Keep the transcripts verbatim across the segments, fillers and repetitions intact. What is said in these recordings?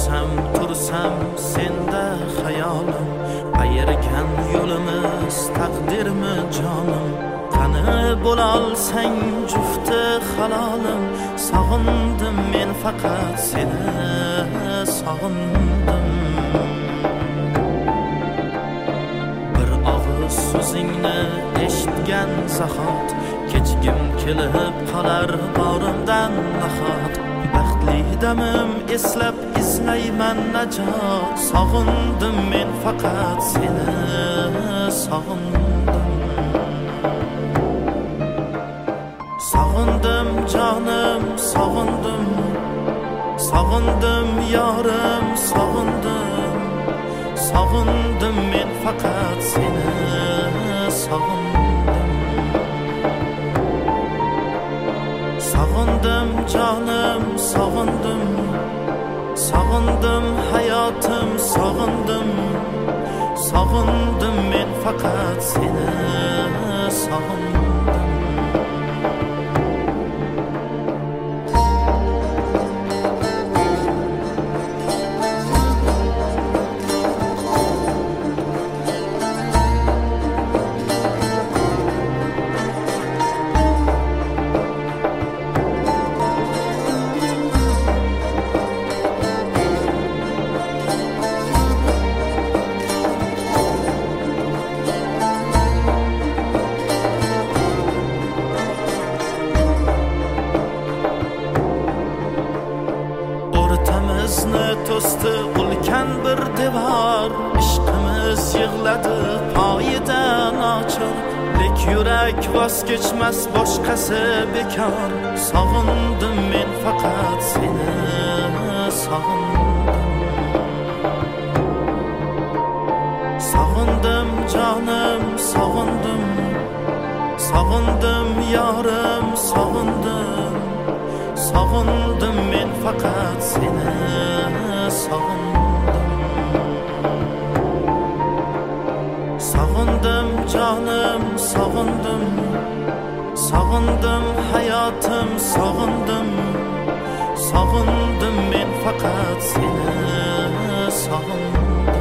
Yursam tursam senda hayolim, ayirgan yo'limiz taqdirmi jonim? Qani bo'lolsang jufti halolim, sog'indim men faqat seni, sog'indim. Bir og'iz so'zingni eshitgan zahot, kechgim kelib qolar borimdan nahot. Baxtli damim eslab izlayman najot, sog'indim men faqat seni, sog'indim. Sog'indim jonim, sog'indim, sog'indim yorim, sog'indim. Sog'indim men faqat seni, sog'indim. Sog'indim jonim, sog'indim, sog'indim hayotim, sog'indim. Sog'indim men faqat seni, sog'indim. To'sdi ulkan bir devor, ishqimiz yig'ladi poyidan ochar. Lek yurak voz kechmas boshqasi bekor. Sog'indim men faqat seni, sog'indim. Sog'indim jonim, sog'indim, sog'indim yorim, sog'indim. Sog'indim men faqat seni, sog'indim. Sog'indim jonim, sog'indim, sog'indim hayotim, sog'indim. Sog'indim men faqat seni, sog'indim.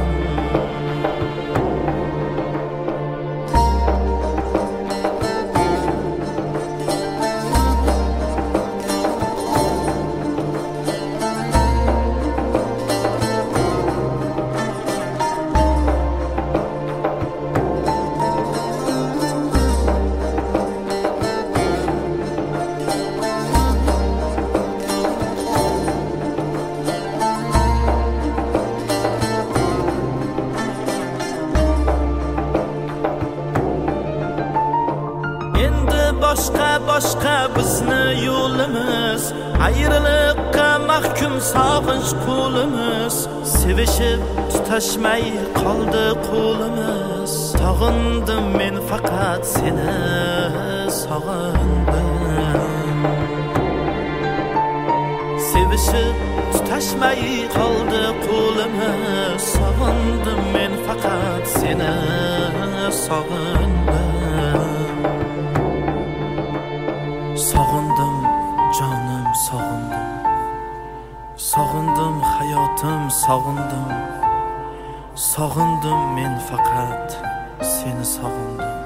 Boshqa boshqa bizni yo'limiz, ayriliqqa mahkum sog'inch qo'limiz. Sevishib tutashmay qoldi qo'limiz. Sog'indim men faqat seni, sog'indim. Sevishib tutashmay qoldi qo'limiz. Sog'indim men faqat seni, sog'indim. Sog'indim jonim, sog'indim, sog'indim hayotim, sog'indim. Sog'indim men faqat seni, sog'indim.